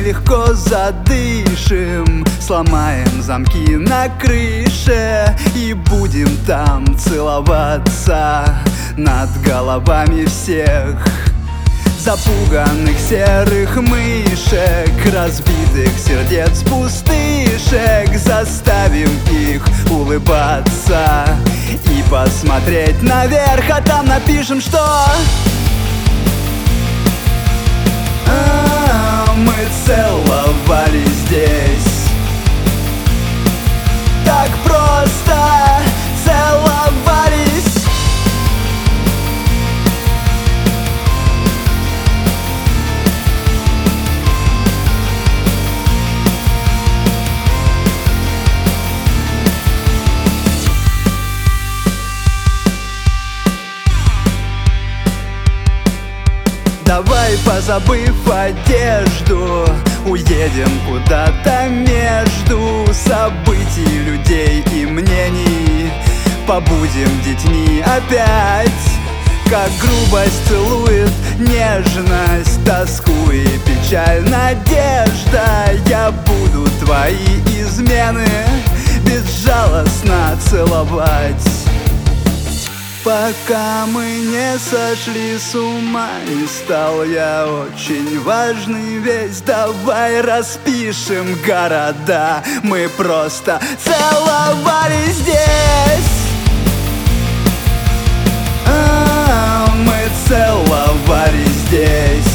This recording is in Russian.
легко задышим, сломаем замки на крыше и будем там целоваться над головами всех запуганных серых мышек, разбитых сердец пустышек. Заставим их улыбаться и посмотреть наверх, а там напишем, что мы целовались здесь. Так просто целовались. Давай, позабыв одежду, уедем куда-то между событий, людей и мнений. Побудем детьми опять, как грубость целует нежность, тоску и печаль, надежда. Я буду твои измены безжалостно целовать, пока мы не сошли с ума. И стал я очень важный весь. Давай распишем города, мы просто целовались здесь. Мы целовались здесь.